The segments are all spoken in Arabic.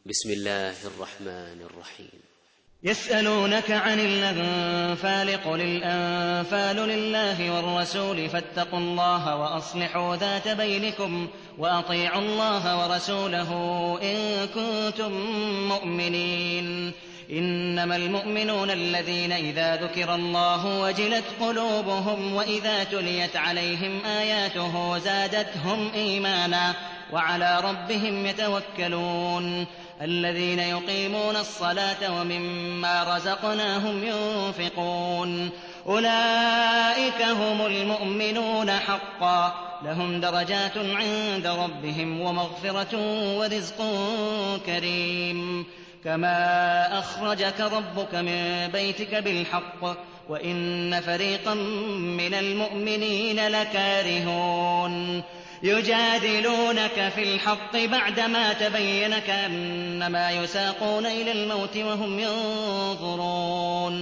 بسم الله الرحمن الرحيم. يسألونك عن الأنفال قل الأنفال لله والرسول فاتقوا الله وأصلحوا ذات بينكم وأطيعوا الله ورسوله إن كنتم مؤمنين. إنما المؤمنون الذين إذا ذكر الله وجلت قلوبهم وإذا تليت عليهم آياته زادتهم إيمانا وعلى ربهم يتوكلون. الذين يقيمون الصلاة ومما رزقناهم ينفقون أولئك هم المؤمنون حقا لهم درجات عند ربهم ومغفرة ورزق كريم. كما أخرجك ربك من بيتك بالحق وإن فريقا من المؤمنين لكارهون يجادلونك في الحق بعدما تبين كأنما يساقون إلى الموت وهم ينظرون.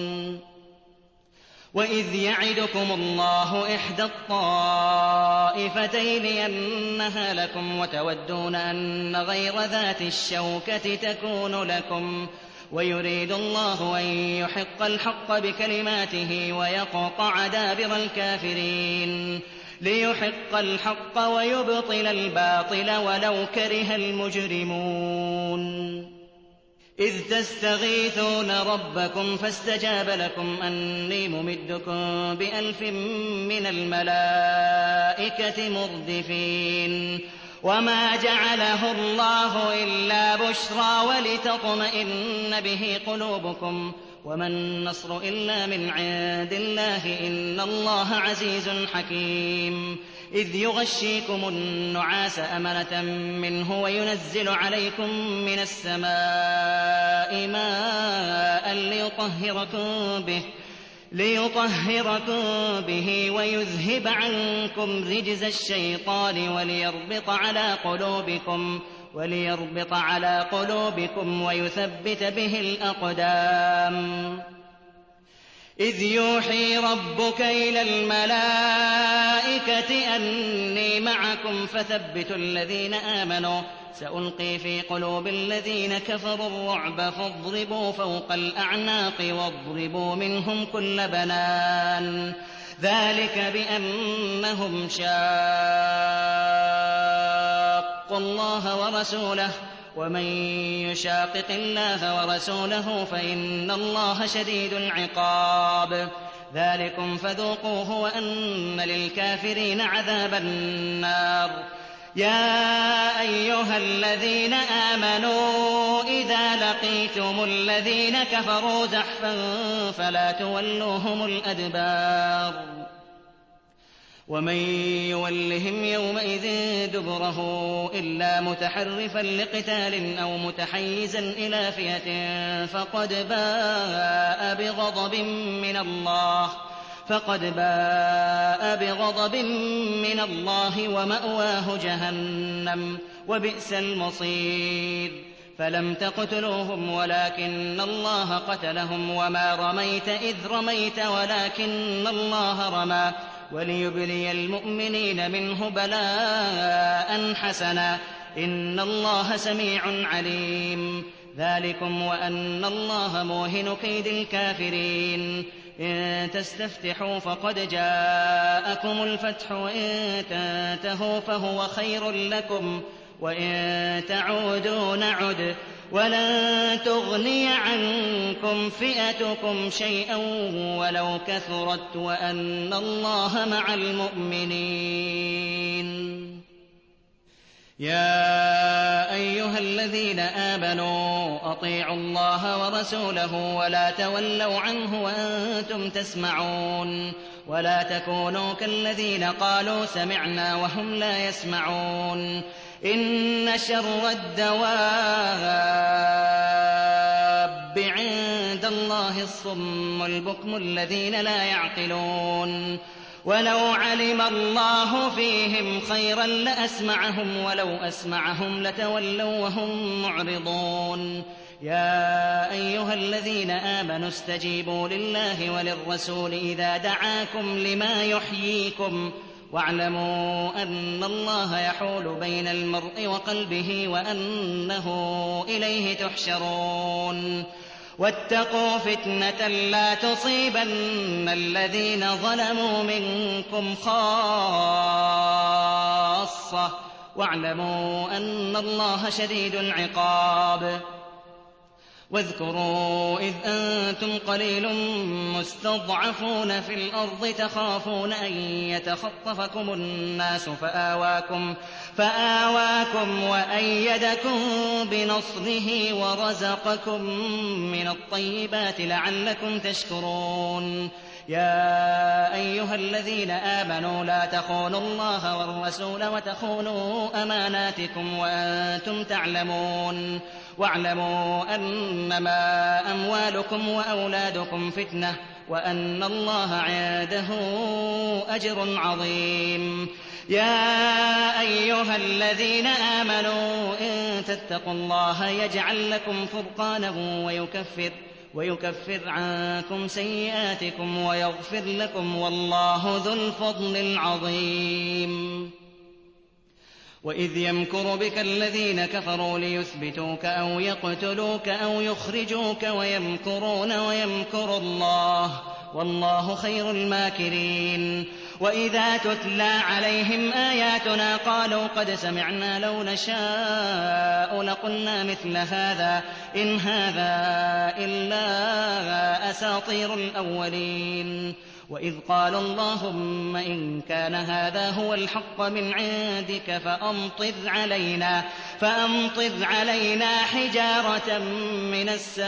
وإذ يعدكم الله إحدى الطائفتين أنها لكم وتودون أن غير ذات الشوكة تكون لكم ويريد الله أن يحق الحق بكلماته ويقطع دابر الكافرين ليحق الحق ويبطل الباطل ولو كره المجرمون. إذ تستغيثون ربكم فاستجاب لكم أني ممدكم ب1000 من الملائكة مردفين. وما جعله الله إلا بشرى ولتطمئن به قلوبكم وما النصر إلا من عند الله إن الله عزيز حكيم. إذ يغشيكم النعاس أمنة منه وينزل عليكم من السماء ماء ليطهركم به ويذهب عنكم رجز الشيطان وليربط على قلوبكم ويثبت به الأقدام. إذ يوحي ربك إلى الملائكة أني معكم فثبتوا الذين آمنوا سألقي في قلوب الذين كفروا الرعب فاضربوا فوق الأعناق واضربوا منهم كل بنان. ذلك بأنهم شاقوا الله ورسوله ومن يشاقق الله ورسوله فإن الله شديد العقاب. ذلكم فذوقوه وأن للكافرين عذاب النار. يا أيها الذين آمنوا إذا لقيتم الذين كفروا زحفا فلا تولوهم الأدبار ومن يولهم يومئذ دبره إلا متحرفا لقتال أو متحيزا إلى فئة فقد باء بغضب من الله ومأواه جهنم وبئس المصير. فلم تقتلوهم ولكن الله قتلهم وما رميت إذ رميت ولكن الله رمى وليبلي المؤمنين منه بلاء حسنا إن الله سميع عليم. ذلكم وأن الله موهن كيد الكافرين. إن تستفتحوا فقد جاءكم الفتح وإن تنتهوا فهو خير لكم وإن تعودوا نعد ولن تغني عنكم فئتكم شيئا ولو كثرت وأن الله مع المؤمنين. يا أيها الذين آمنوا أطيعوا الله ورسوله ولا تولوا عنه وأنتم تسمعون ولا تكونوا كالذين قالوا سمعنا وهم لا يسمعون. إن شر الدواب عند الله الصم البكم الذين لا يعقلون. ولو علم الله فيهم خيرا لأسمعهم ولو أسمعهم لتولوا وهم معرضون. يا أيها الذين آمنوا استجيبوا لله وللرسول إذا دعاكم لما يحييكم واعلموا أن الله يحول بين المرء وقلبه وأنه إليه تحشرون واتقوا فتنة لا تصيبن الذين ظلموا منكم خاصة واعلموا أن الله شديد العقاب واذكروا إذ أنتم قليل مستضعفون في الأرض تخافون أن يتخطفكم الناس فآواكم وأيدكم بنصره ورزقكم من الطيبات لعلكم تشكرون يا أيها الذين آمنوا لا تخونوا الله والرسول وتخونوا أماناتكم وأنتم تعلمون واعلموا أنما أموالكم وأولادكم فتنة وأن الله عنده أجر عظيم يا أيها الذين آمنوا إن تتقوا الله يجعل لكم فرقانا ويكفر عنكم سيئاتكم ويغفر لكم والله ذو الفضل العظيم وإذ يمكر بك الذين كفروا ليثبتوك أو يقتلوك أو يخرجوك ويمكرون ويمكر الله والله خير الماكرين وإذا تتلى عليهم آياتنا قالوا قد سمعنا لو نشاء لقلنا مثل هذا إن هذا إلا أساطير الأولين وإذ قال اللهم إن كان هذا هو الحق من عندك فأمطر علينا حجارة من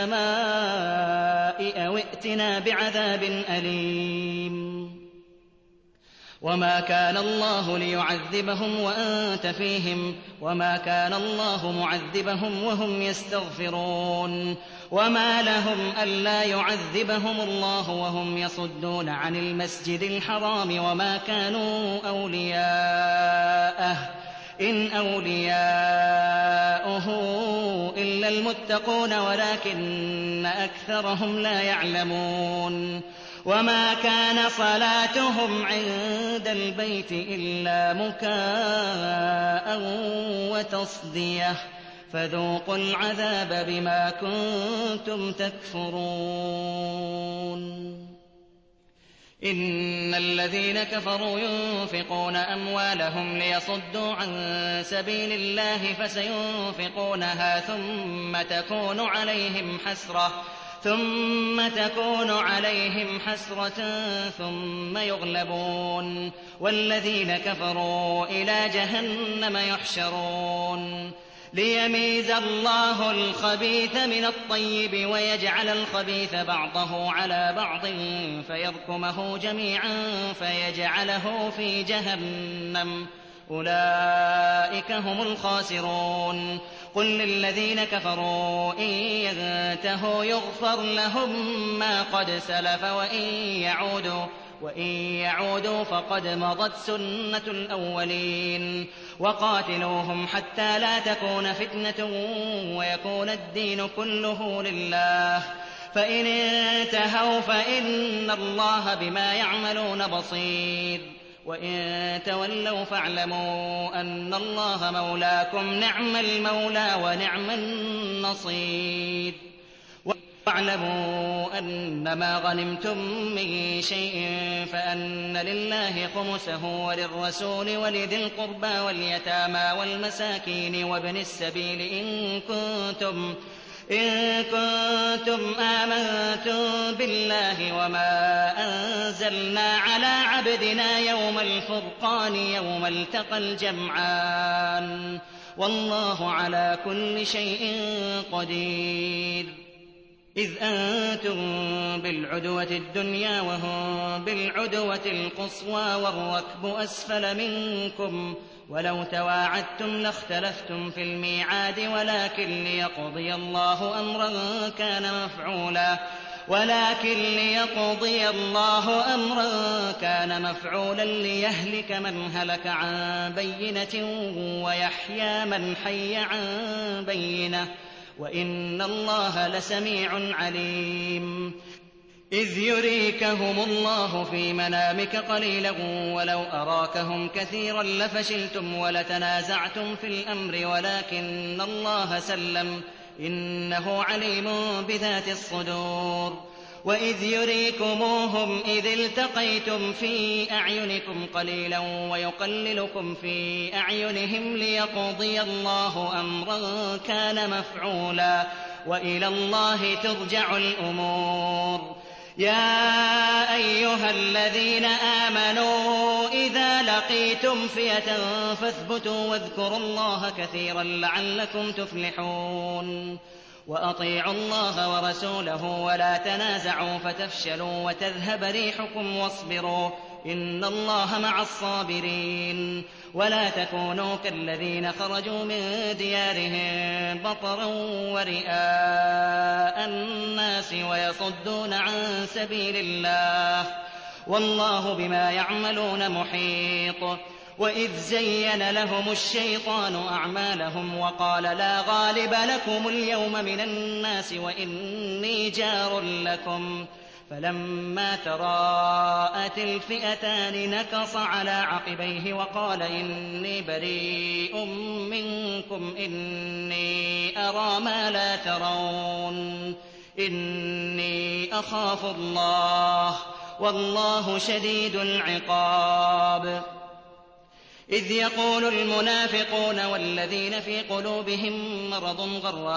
السماء أو ائتنا بعذاب أليم وما كان الله ليعذبهم وأنت فيهم وما كان الله معذبهم وهم يستغفرون وما لهم ألا يعذبهم الله وهم يصدون عن المسجد الحرام وما كانوا أولياءه إن أولياؤه إلا المتقون ولكن أكثرهم لا يعلمون وما كان صلاتهم عند البيت إلا مكاء وتصدية فذوقوا العذاب بما كنتم تكفرون إن الذين كفروا ينفقون أموالهم ليصدوا عن سبيل الله فسينفقونها ثم تكون عليهم حسرة ثم يغلبون والذين كفروا إلى جهنم يحشرون ليميز الله الخبيث من الطيب ويجعل الخبيث بعضه على بعض فيركمه جميعا فيجعله في جهنم أولئك هم الخاسرون قل للذين كفروا إن ينتهوا يغفر لهم ما قد سلف وإن يعودوا فقد مضت سنة الأولين وقاتلوهم حتى لا تكون فتنة ويكون الدين كله لله فإن انتهوا فإن الله بما يعملون بصير وإن تولوا فاعلموا أن الله مولاكم نعم المولى ونعم النصير واعلموا أنما غنمتم من شيء فأن لله خمسه وللرسول ولذي القربى واليتامى والمساكين وابن السبيل إن كنتم آمنتم بالله وما أنزلنا على عبدنا يوم الفرقان يوم التقى الجمعان والله على كل شيء قدير إذ أنتم بالعدوة الدنيا وهم بالعدوة القصوى والركب أسفل منكم ولو تواعدتم لاختلفتم في الميعاد ولكن ليقضي الله أمرا كان مفعولا ليهلك من هلك عن بينة ويحيى من حي عن بينة وإن الله لسميع عليم إذ يريكهم الله في منامك قليلا ولو أراكهم كثيرا لفشلتم ولتنازعتم في الأمر ولكن الله سلم إنه عليم بذات الصدور وإذ يريكموهم إذ التقيتم في أعينكم قليلا ويقللكم في أعينهم ليقضي الله أمرا كان مفعولا وإلى الله ترجع الأمور يا أيها الذين آمنوا إذا لقيتم فئة فاثبتوا واذكروا الله كثيرا لعلكم تفلحون وأطيعوا الله ورسوله ولا تنازعوا فتفشلوا وتذهب ريحكم واصبروا إن الله مع الصابرين ولا تكونوا كالذين خرجوا من ديارهم بطرا ورئاء الناس ويصدون عن سبيل الله والله بما يعملون محيط وإذ زين لهم الشيطان أعمالهم وقال لا غالب لكم اليوم من الناس وإني جار لكم فلما تراءت الفئتان نكص على عقبيه وقال إني بريء منكم إني أرى ما لا ترون إني أخاف الله والله شديد العقاب إذ يقول المنافقون والذين في قلوبهم مرض غر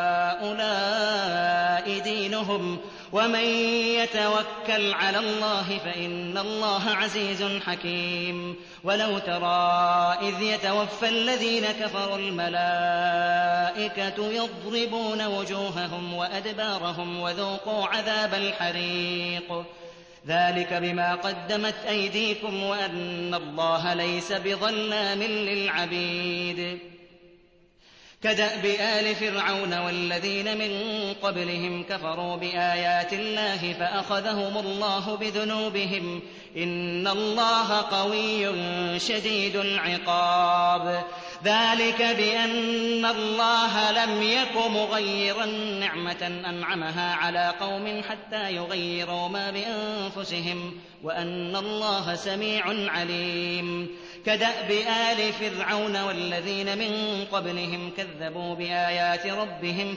هؤلاء دينهم ومن يتوكل على الله فإن الله عزيز حكيم ولو ترى إذ يتوفى الذين كفروا الملائكة يضربون وجوههم وأدبارهم وذوقوا عذاب الحريق ذلك بما قدمت أيديكم وأن الله ليس بظلام للعبيد كدأب آل فرعون والذين من قبلهم كفروا بآيات الله فأخذهم الله بذنوبهم إن الله قوي شديد العقاب ذلك بأن الله لم يك مغيرا نعمة أنعمها على قوم حتى يغيروا ما بأنفسهم وأن الله سميع عليم كدأب آل فرعون والذين من قبلهم كذبوا بآيات ربهم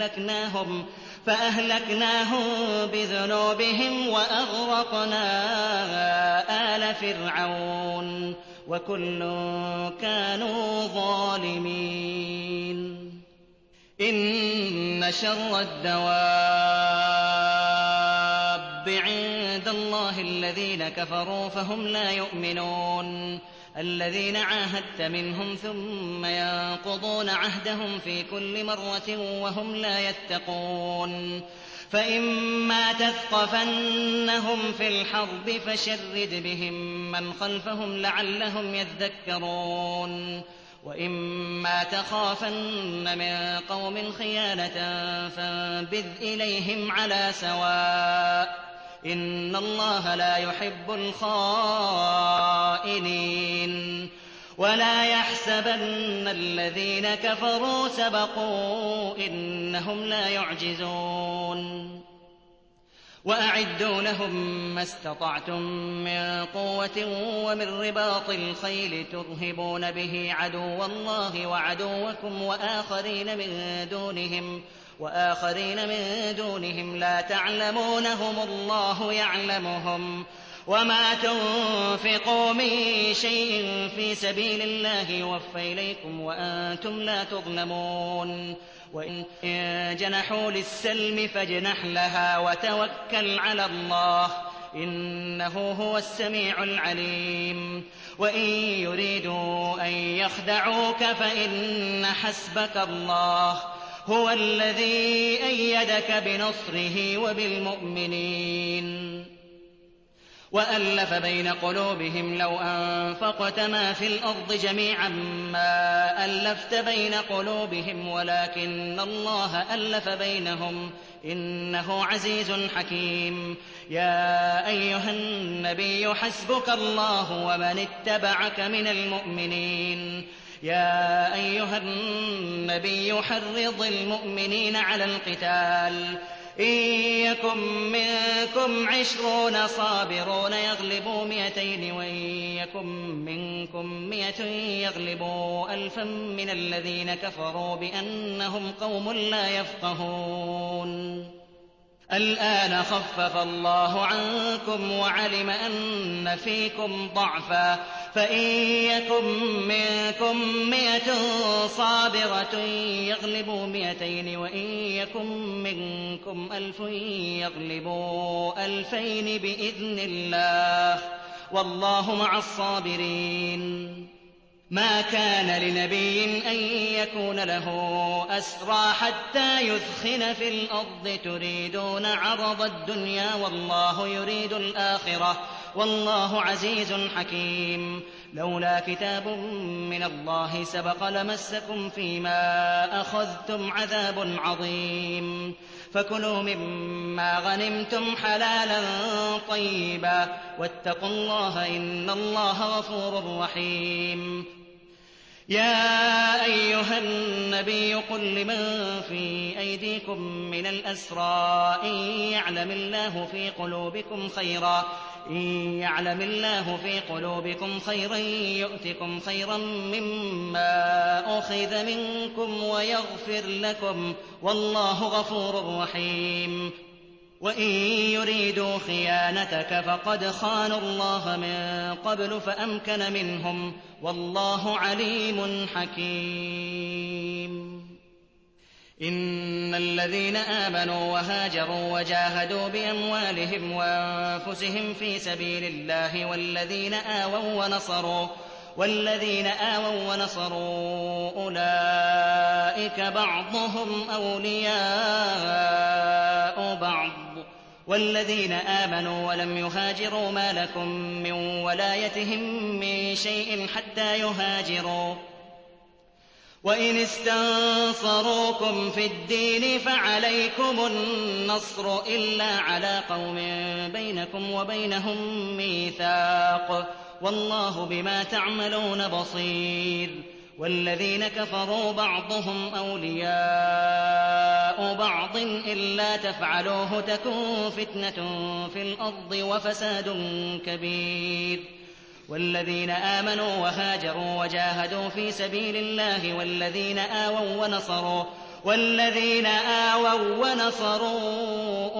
فأهلكناهم بذنوبهم وأغرقنا آل فرعون وكل كانوا ظالمين إن شر الدواب عند الله الذين كفروا فهم لا يؤمنون الذين عاهدت منهم ثم ينقضون عهدهم في كل مرة وهم لا يتقون فإما تثقفنهم في الحرب فشرد بهم من خلفهم لعلهم يذكرون وإما تخافن من قوم خيانة فانبذ إليهم على سواء إن الله لا يحب الخائنين ولا يحسبن الذين كفروا سبقوا إنهم لا يعجزون وأعدوا لهم ما استطعتم من قوة ومن رباط الخيل ترهبون به عدو الله وعدوكم وآخرين من دونهم لا تعلمونهم الله يعلمهم وما تنفقوا من شيء في سبيل الله يوفى إليكم وأنتم لا تظلمون وإن جنحوا للسلم فاجنح لها وتوكل على الله إنه هو السميع العليم وإن يريدوا أن يخدعوك فإن حسبك الله هو الذي أيدك بنصره وبالمؤمنين وألف بين قلوبهم لو أنفقت ما في الأرض جميعا ما ألفت بين قلوبهم ولكن الله ألف بينهم إنه عزيز حكيم يا أيها النبي حسبك الله ومن اتبعك من المؤمنين يا أيها النبي حرض المؤمنين على القتال إن يكن منكم 20 صابرون يغلبوا 200 وإن يكن منكم 100 يغلبوا 1000 من الذين كفروا بأنهم قوم لا يفقهون. الآن خفف الله عنكم وعلم أن فيكم ضعفا فإن يكن منكم 100 صابرة يغلبوا 200 وإن يكن منكم 1000 يغلبوا 2000 بإذن الله والله مع الصابرين. ما كان لنبي أن يكون له أسرى حتى يثخن في الأرض تريدون عرض الدنيا والله يريد الآخرة والله عزيز حكيم. لولا كتاب من الله سبق لمسكم فيما أخذتم عذاب عظيم. فكلوا مما غنمتم حلالا طيبا واتقوا الله إن الله غفور رحيم. يا أيها النبي قل لمن في أيديكم من الأسرى إن يعلم الله في قلوبكم خيرا يؤتكم خيرا مما أخذ منكم ويغفر لكم والله غفور رحيم. وإن يريدوا خيانتك فقد خانوا الله من قبل فأمكن منهم والله عليم حكيم. إن الذين آمنوا وهاجروا وجاهدوا بأموالهم وأنفسهم في سبيل الله والذين آووا ونصروا أولئك بعضهم أولياء بعض والذين آمنوا ولم يهاجروا ما لكم من ولايتهم من شيء حتى يهاجروا وإن استنصروكم في الدين فعليكم النصر إلا على قوم بينكم وبينهم ميثاق والله بما تعملون بصير. والذين كفروا بعضهم أولياء بعض إلا تفعلوه تكن فتنة في الأرض وفساد كبير. والذين آمنوا وهاجروا وجاهدوا في سبيل الله والذين آووا ونصروا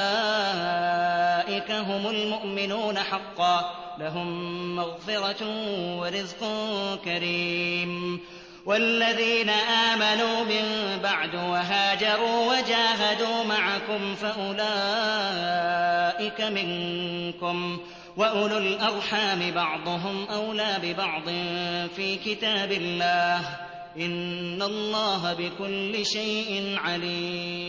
أولئك هم المؤمنون حقا لهم مغفرة ورزق كريم. والذين آمنوا من بعد وهاجروا وجاهدوا معكم فأولئك منكم وأولو الأرحام بعضهم أولى ببعض في كتاب الله إن الله بكل شيء عليم.